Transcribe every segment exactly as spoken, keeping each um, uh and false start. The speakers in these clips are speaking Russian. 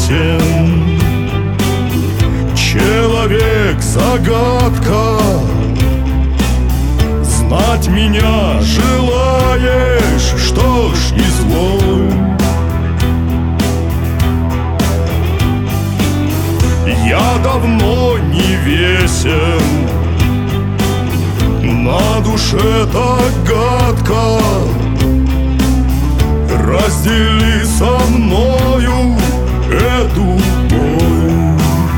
тесен. Человек-загадка, знать меня желаешь, что ж, изволь. Я давно не весен, на душе так гадко. Раздели со мною эту боль.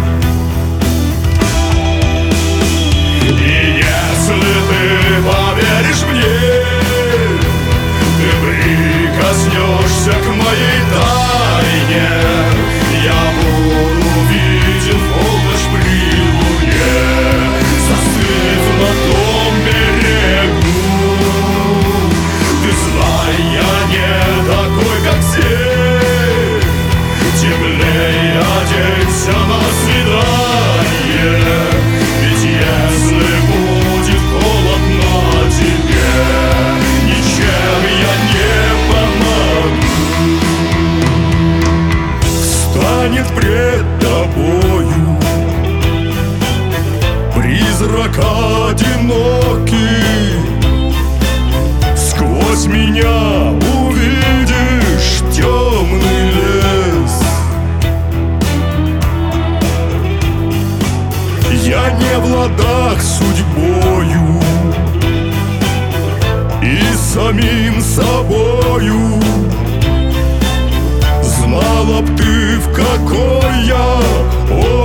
И если ты поверишь мне, ты прикоснешься к моей тайне, я буду виден в полночь при луне, застыв на том берегу. Ты знай, я не такой, как все, темнее оденься на свидание, ведь если будет холодно тебе, ничем я не помогу. Встанет пред тобою призрак одинокий, сквозь меня увидишь темный лес. Я не в ладах судьбою и самим собою. Знала б ты, в какой я